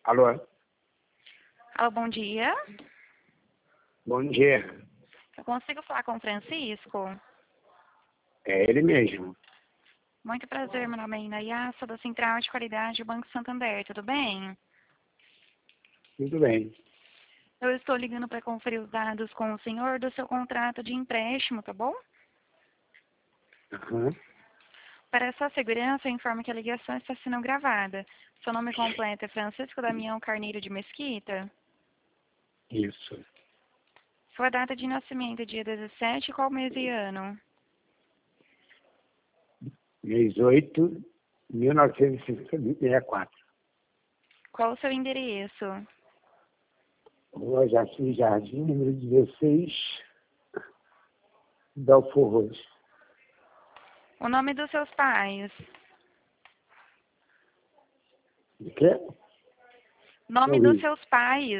Alô? Alô, bom dia. Bom dia. Eu consigo falar com o Francisco? É ele mesmo. Muito prazer, meu nome é Inaya, sou da Central de Qualidade do Banco Santander, tudo bem? Tudo bem. Eu estou ligando para conferir os dados com o senhor do seu contrato de empréstimo, tá bom? Aham. Para sua segurança, eu informo que a ligação está sendo gravada. Seu nome completo é Francisco Damião Carneiro de Mesquita? Isso. Sua data de nascimento é dia 17, qual mês e ano? Mês 8, 1964. Qual o seu endereço? Rua Jaci Jardim, número 16, Belfor Roxo. O nome dos seus pais? De quê? Nome dos seus pais?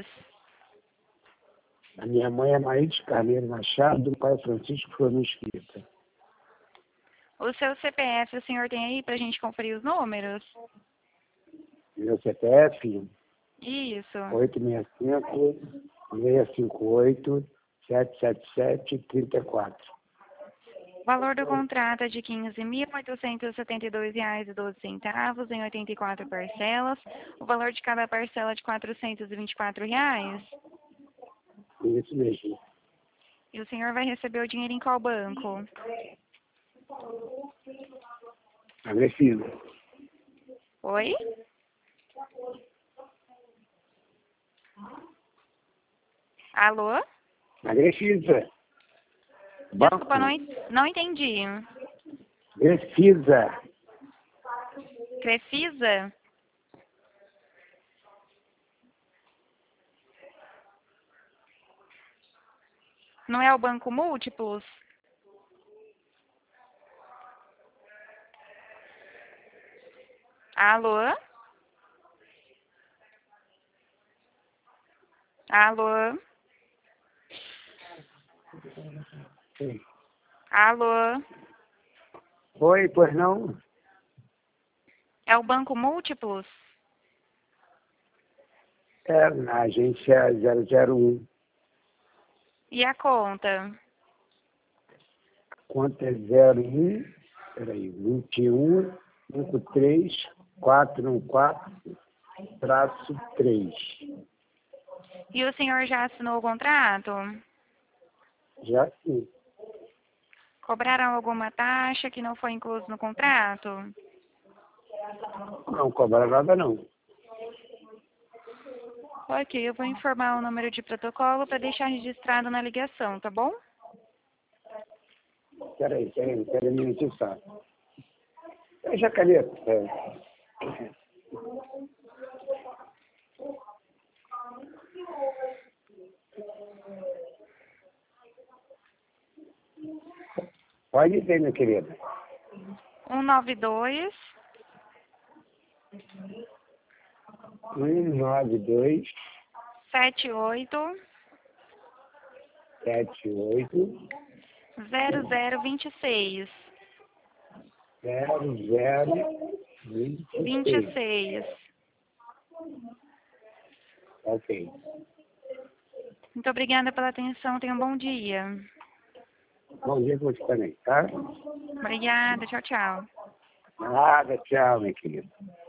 A minha mãe é Maria de Carneiro Machado, o pai é Francisco Flor Mesquita. O seu CPF, o senhor tem aí para a gente conferir os números? Meu CPF, Isso. 865-658-777-34. O valor do contrato é de R$ 15.872,12 em 84 parcelas. O valor de cada parcela é de R$ 424. Isso mesmo. E o senhor vai receber o dinheiro em qual banco? Agressivo. Oi? Alô? Agressiva. Desculpa, não entendi. Precisa. Crefisa? Não é o Banco Múltiplos? Alô? Alô? Sim. Alô? Oi, pois não? É o Banco Múltiplos? É na agência 001. E a conta? Conta é 01, peraí, 21 53 414-3. E o senhor já assinou o contrato? Já sim. Cobraram alguma taxa que não foi incluso no contrato? Não cobra nada não. Ok, eu vou informar o número de protocolo para deixar registrado na ligação, tá bom? Peraí, um minutinho só. Deixa a caneta. Pode ver, minha querida. 192 192 78 78 0026 0026. 26. Ok. Muito obrigada pela atenção, tenha um bom dia. Bom dia para você também, tá? Obrigada, tchau, tchau. Nada, tchau, minha querida.